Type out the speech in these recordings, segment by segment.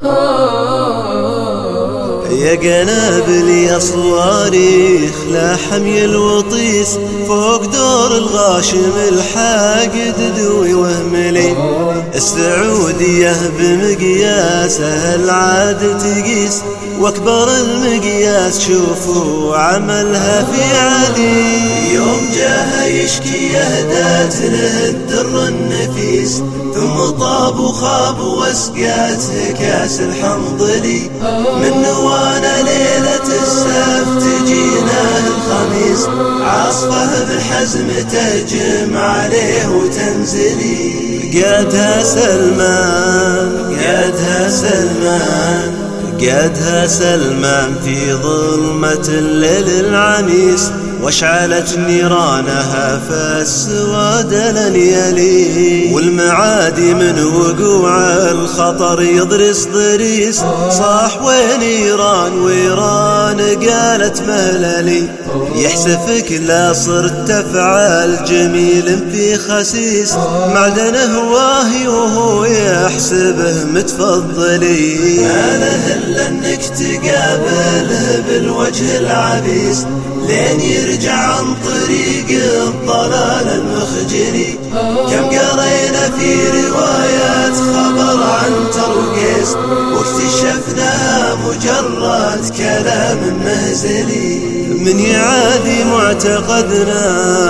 يا قنابل يا صواريخ لا حمي الوطيس فوق دور الغاشم الحاقد دوي وهملي السعودية بمقياسها العاد تقيس واكبر المقياس شوفوا عملها في علي يوم جاها يشكي اهدات له الدر النفيس ثم طاب وخاب واسقاته كاس الحنظلي من نوانا ليلة السبت تجينا الخميس عاصفه بالحزم تهجم عليه وتنزلي قادها سلمان قادها سلمان قادها سلمان في ظلمة الليل العميس واشعلت نيرانها فالسواد لن يلي والمعادي من وقوع الخطر يضرس ضريس صاح وين ايران وايران قالت مهللي يحسفك لا صرت تفعل جميل في خسيس معدنه واهي وهو يحسبه متفضلي ما له الا انك تقابله بالوجه العبيس لين يرجع عن طريق الضلال المخجلي كم قرينا في روايات خبر عن ترقيس واكتشفناها مجرد كلام مهزلي من يعادي معتقدنا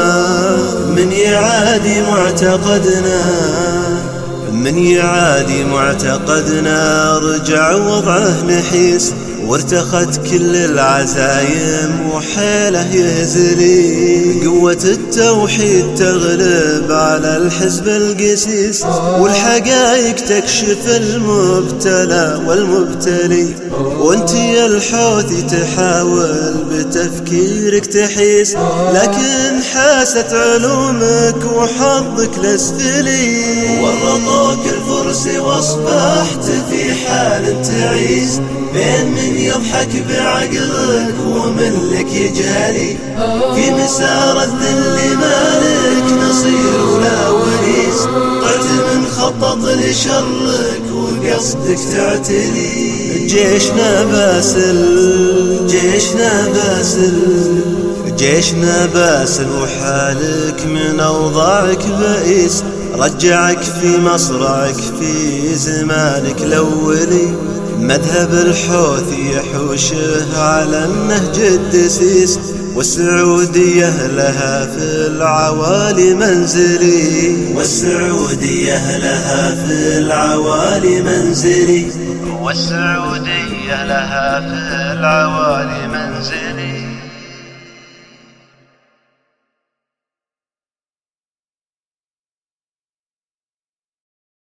من يعادي معتقدنا من يعادي معتقدنا رجع وضعه نحيس وارتخت كل العزايم وحيله يهزلي قوة التوحيد تغلب على الحزب القسيس والحقائق تكشف المبتلى والمبتلي وانت يا الحوثي تحاول بتفكيرك تحيس لكن حاست علومك وحظك لاسفلي ورطوك الفرس واصبحت في حال تعيس بين من يضحك بعقلك ومن لك يجهلي في مسار الذل مالك نصير ولا وريس طعت من خطط لشرك وقصدك تعتلي جيشنا باسل جيشنا باسل جيشنا باسل وحالك من أوضاعك بئيس رجعك في مصرعك في زمانك الأولي مذهب الحوثي يحوشه على النهج الدسيس والسعودية لها في العوالي منزلي والسعودية لها في العوالي منزلي والسعودية لها في العوالي منزلي